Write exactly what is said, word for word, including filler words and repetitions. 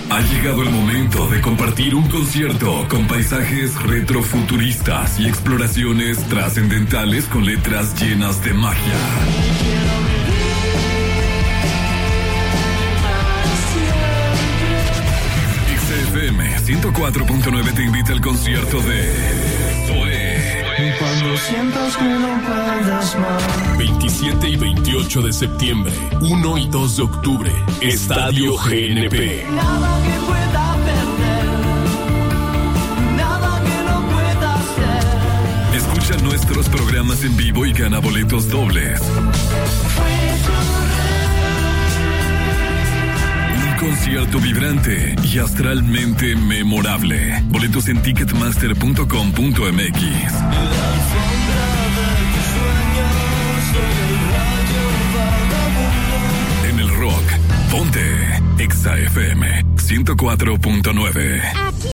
Ha llegado el momento de compartir un concierto con paisajes retrofuturistas y exploraciones trascendentales con letras llenas de magia. X F M ciento cuatro punto nueve te invita al concierto de Zoé. Cuando sientas que no puedas más. veintisiete y veintiocho de septiembre, uno y dos de octubre, Estadio G N P. Nada que pueda perder, nada que no pueda hacer. Escucha nuestros programas en vivo y gana boletos dobles. Un concierto vibrante y astralmente memorable. Boletos en ticketmaster punto com punto m x. En el rock, ponte Exa F M ciento cuatro punto nueve.